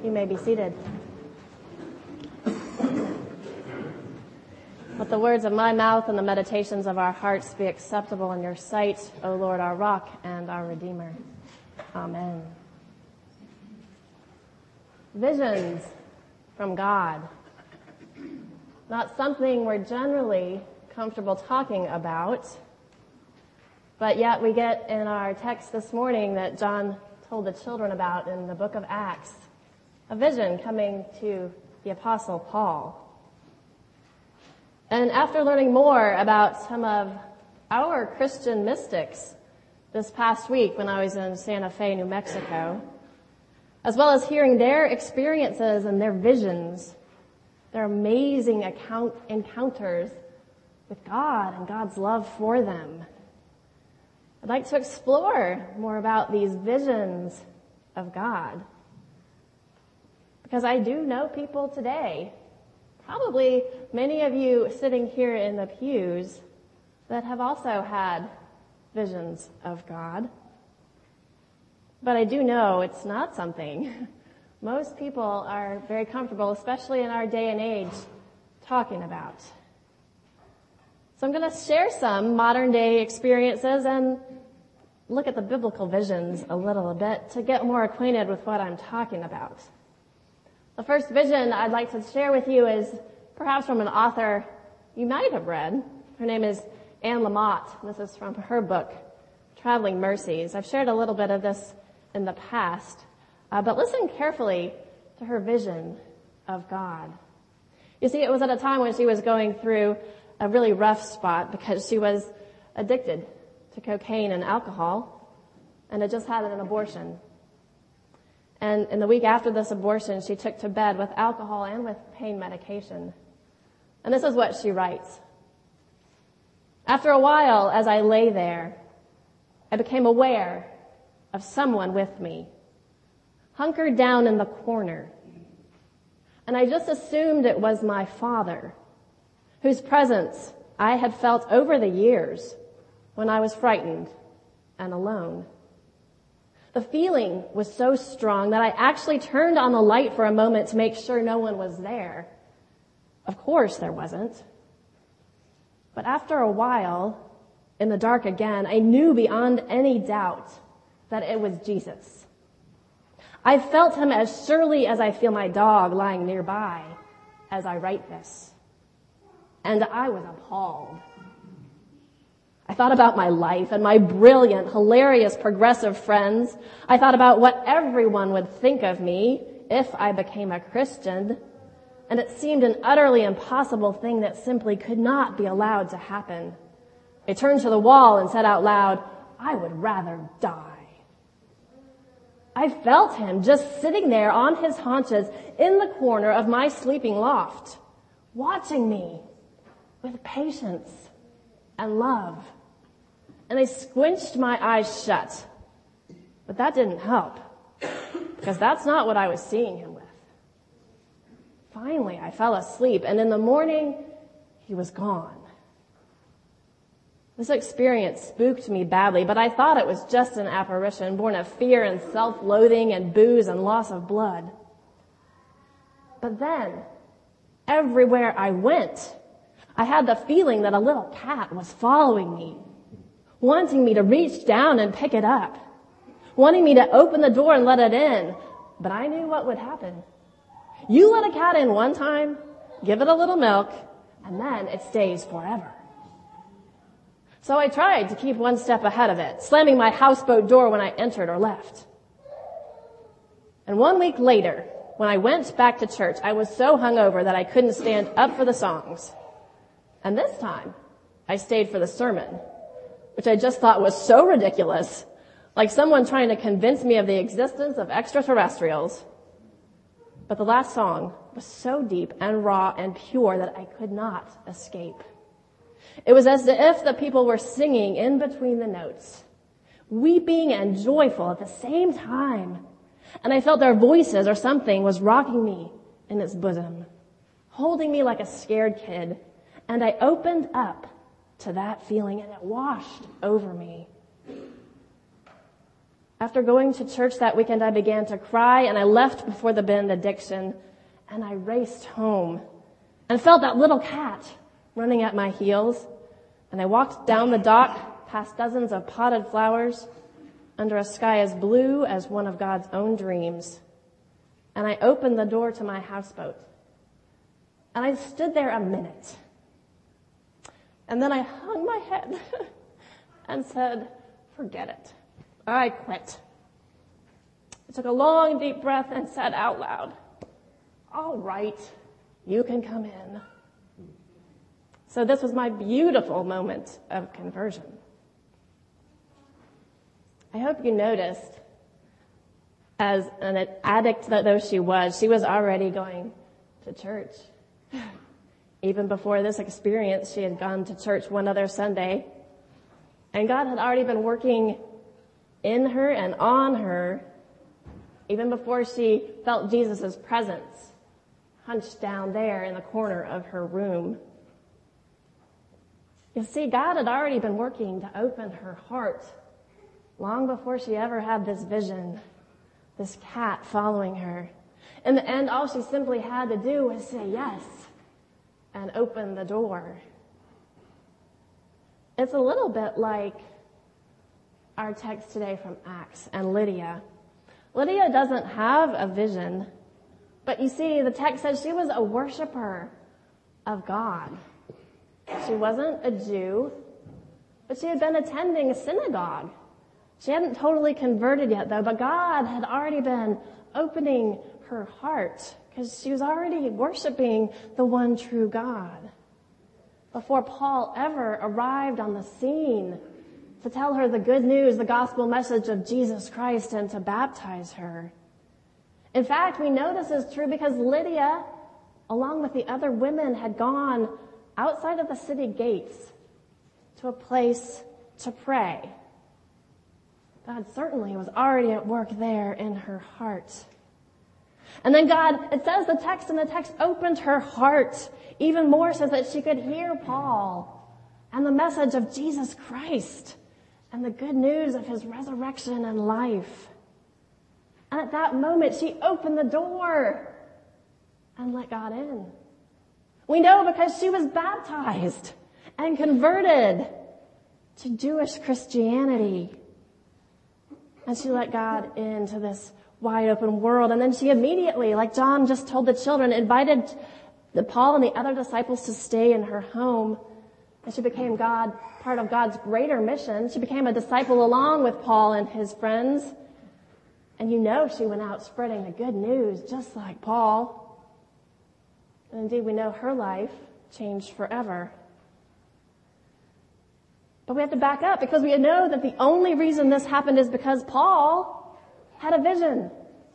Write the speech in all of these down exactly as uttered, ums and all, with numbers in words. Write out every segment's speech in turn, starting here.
You may be seated. Let the words of my mouth and the meditations of our hearts be acceptable in your sight, O Lord, our rock and our Redeemer. Amen. Visions from God. Not something we're generally comfortable talking about, but yet we get in our text this morning that John told the children about in the book of Acts, a vision coming to the Apostle Paul. And after learning more about some of our Christian mystics this past week when I was in Santa Fe, New Mexico, as well as hearing their experiences and their visions, their amazing account, encounters with God and God's love for them, I'd like to explore more about these visions of God. Because I do know people today, probably many of you sitting here in the pews, that have also had visions of God. But I do know it's not something most people are very comfortable, especially in our day and age, talking about. So I'm going to share some modern day experiences and look at the biblical visions a little bit to get more acquainted with what I'm talking about. The first vision I'd like to share with you is perhaps from an author you might have read. Her name is Anne Lamott. This is from her book, Traveling Mercies. I've shared a little bit of this in the past, uh, but listen carefully to her vision of God. You see, it was at a time when she was going through a really rough spot because she was addicted to cocaine and alcohol and had just had an abortion. And in the week after this abortion, she took to bed with alcohol and with pain medication. And this is what she writes. After a while, as I lay there, I became aware of someone with me, hunkered down in the corner. And I just assumed it was my father, whose presence I had felt over the years when I was frightened and alone. The feeling was so strong that I actually turned on the light for a moment to make sure no one was there. Of course there wasn't. But after a while, in the dark again, I knew beyond any doubt that it was Jesus. I felt him as surely as I feel my dog lying nearby as I write this. And I was appalled. I thought about my life and my brilliant, hilarious, progressive friends. I thought about what everyone would think of me if I became a Christian. And it seemed an utterly impossible thing that simply could not be allowed to happen. I turned to the wall and said out loud, I would rather die. I felt him just sitting there on his haunches in the corner of my sleeping loft, watching me with patience and love. And I squinched my eyes shut. But that didn't help, because that's not what I was seeing him with. Finally, I fell asleep, and in the morning, he was gone. This experience spooked me badly, but I thought it was just an apparition born of fear and self-loathing and booze and loss of blood. But then, everywhere I went, I had the feeling that a little cat was following me, wanting me to reach down and pick it up, wanting me to open the door and let it in. But I knew what would happen. You let a cat in one time, give it a little milk, and then it stays forever. So I tried to keep one step ahead of it, slamming my houseboat door when I entered or left. And one week later, when I went back to church, I was so hungover that I couldn't stand up for the songs. And this time, I stayed for the sermon, which I just thought was so ridiculous, like someone trying to convince me of the existence of extraterrestrials. But the last song was so deep and raw and pure that I could not escape. It was as if the people were singing in between the notes, weeping and joyful at the same time. And I felt their voices or something was rocking me in its bosom, holding me like a scared kid. And I opened up to that feeling and it washed over me. After going to church that weekend, I began to cry, and I left before the benediction, and I raced home and felt that little cat running at my heels. And I walked down the dock past dozens of potted flowers under a sky as blue as one of God's own dreams. And I opened the door to my houseboat. And I stood there a minute. And then I hung my head and said, forget it. I quit. I took a long, deep breath and said out loud, all right, you can come in. So this was my beautiful moment of conversion. I hope you noticed, as an addict though she was, she was already going to church. Even before this experience, she had gone to church one other Sunday, and God had already been working in her and on her, even before she felt Jesus' presence hunched down there in the corner of her room. You see, God had already been working to open her heart long before she ever had this vision, this cat following her. In the end, all she simply had to do was say yes and open the door. It's a little bit like our text today from Acts and Lydia. Lydia doesn't have a vision, but you see, the text says she was a worshiper of God. She wasn't a Jew, but she had been attending a synagogue. She hadn't totally converted yet, though, but God had already been opening her heart because she was already worshiping the one true God. Before Paul ever arrived on the scene to tell her the good news, the gospel message of Jesus Christ, and to baptize her. In fact, we know this is true because Lydia, along with the other women, had gone outside of the city gates to a place to pray. God certainly was already at work there in her heart. And then God, it says the text in the text opened her heart even more so that she could hear Paul and the message of Jesus Christ and the good news of his resurrection and life. And at that moment, she opened the door and let God in. We know because she was baptized and converted to Jewish Christianity. And she let God into this wide open world. And then she immediately, like John just told the children, invited the Paul and the other disciples to stay in her home. And she became God, part of God's greater mission. She became a disciple along with Paul and his friends. And you know she went out spreading the good news just like Paul. And indeed we know her life changed forever. But we have to back up because we know that the only reason this happened is because Paul had a vision.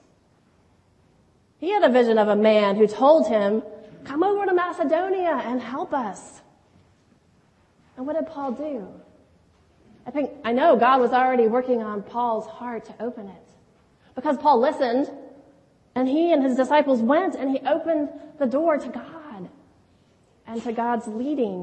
He had a vision of a man who told him, come over to Macedonia and help us. And what did Paul do? I think, I know God was already working on Paul's heart to open it. Because Paul listened, and he and his disciples went, and he opened the door to God and to God's leading.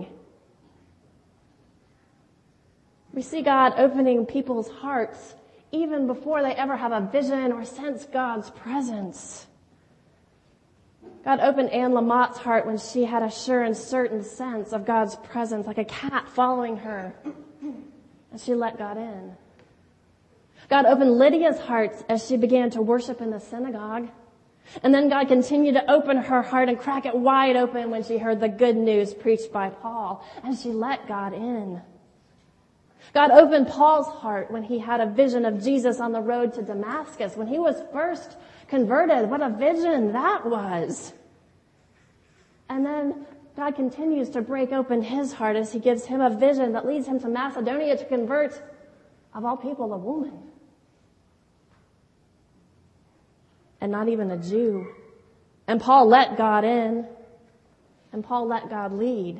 We see God opening people's hearts even before they ever have a vision or sense God's presence. God opened Anne Lamott's heart when she had a sure and certain sense of God's presence, like a cat following her. And she let God in. God opened Lydia's heart as she began to worship in the synagogue. And then God continued to open her heart and crack it wide open when she heard the good news preached by Paul. And she let God in. God opened Paul's heart when he had a vision of Jesus on the road to Damascus. When he was first converted, what a vision that was. And then God continues to break open his heart as he gives him a vision that leads him to Macedonia to convert, of all people, a woman. And not even a Jew. And Paul let God in. And Paul let God lead.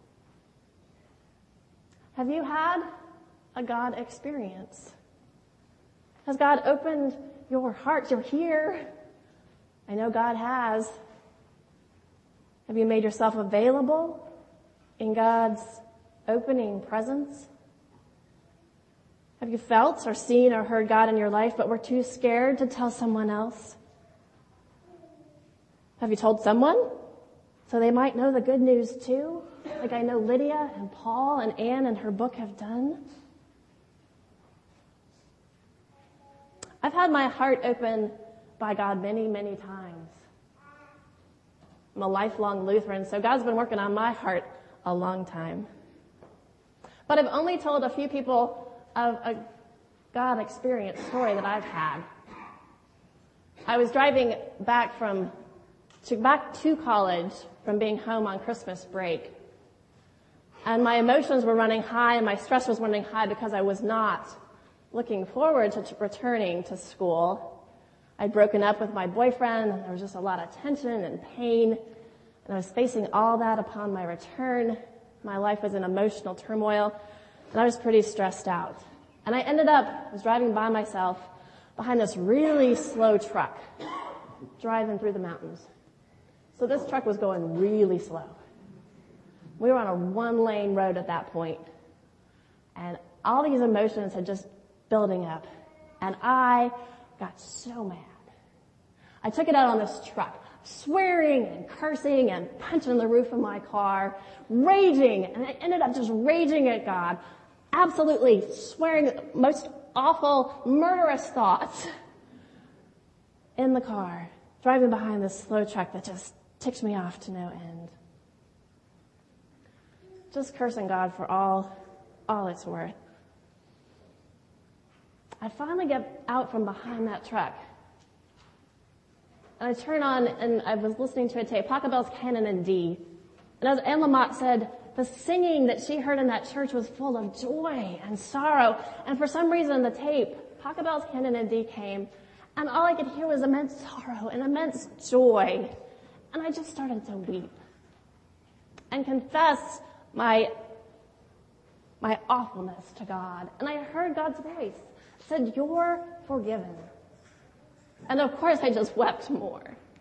Have you had a God experience? Has God opened your heart? You're here. I know God has. Have you made yourself available in God's opening presence? Have you felt or seen or heard God in your life, but were too scared to tell someone else? Have you told someone so they might know the good news too, like I know Lydia and Paul and Anne in her book have done? I've had my heart opened by God many, many times. I'm a lifelong Lutheran, so God's been working on my heart a long time. But I've only told a few people of a God experience story that I've had. I was driving back from to back to college from being home on Christmas break. And my emotions were running high and my stress was running high because I was not looking forward to t- returning to school. I'd broken up with my boyfriend and there was just a lot of tension and pain. And I was facing all that upon my return. My life was in emotional turmoil and I was pretty stressed out. And I ended up, I was driving by myself behind this really slow truck driving through the mountains. So this truck was going really slow. We were on a one-lane road at that point, and all these emotions had just building up, and I got so mad. I took it out on this truck, swearing and cursing and punching the roof of my car, raging, and I ended up just raging at God, absolutely swearing most awful, murderous thoughts in the car, driving behind this slow truck that just ticked me off to no end. Just cursing God for all, all it's worth. I finally get out from behind that truck. And I turn on, and I was listening to a tape, Pachelbel's Canon in D. And as Anne Lamott said, the singing that she heard in that church was full of joy and sorrow. And for some reason, the tape, Pachelbel's Canon in D came, and all I could hear was immense sorrow and immense joy. And I just started to weep and confess my, my awfulness to God. And I heard God's voice. It said, "You're forgiven." And of course I just wept more.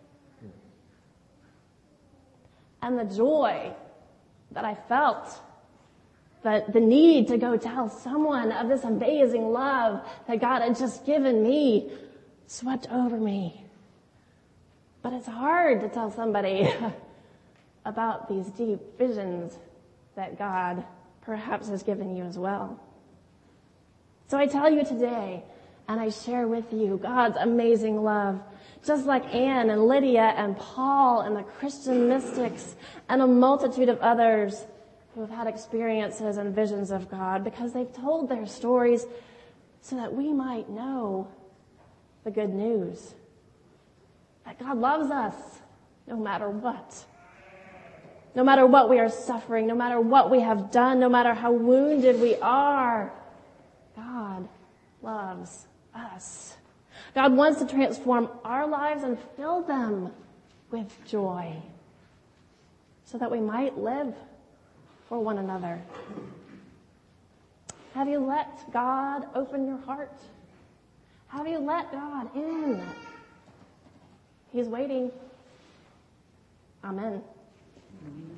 And the joy that I felt, the, the need to go tell someone of this amazing love that God had just given me, swept over me. But it's hard to tell somebody about these deep visions that God perhaps has given you as well. So I tell you today, and I share with you God's amazing love, just like Anne and Lydia and Paul and the Christian mystics and a multitude of others who have had experiences and visions of God, because they've told their stories so that we might know the good news. That God loves us no matter what. No matter what we are suffering, no matter what we have done, no matter how wounded we are, God loves us. God wants to transform our lives and fill them with joy so that we might live for one another. Have you let God open your heart? Have you let God in? He's waiting. Amen.